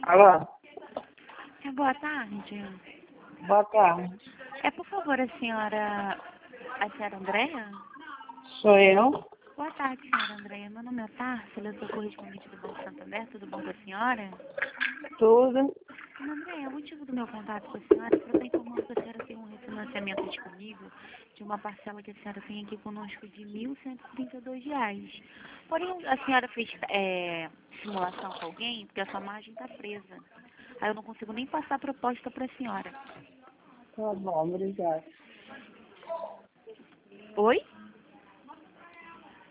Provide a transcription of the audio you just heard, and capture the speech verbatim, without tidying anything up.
Alô? É, boa tarde. Boa tarde. É, por favor, a senhora... A senhora Andréia? Sou eu? Boa tarde, senhora Andréia. Meu nome é Társila, eu sou correspondente do Banco Santander. Tudo bom com a senhora? Tudo. Dona Andréia, o motivo do meu contato com a senhora é para estar informando que a senhora tem um refinanciamento disponível de uma parcela que a senhora tem aqui conosco de mil cento e trinta e dois reais. Porém, a senhora fez é, simulação com alguém porque a sua margem está presa. Aí eu não consigo nem passar a proposta para a senhora. Tá bom, obrigada. Oi?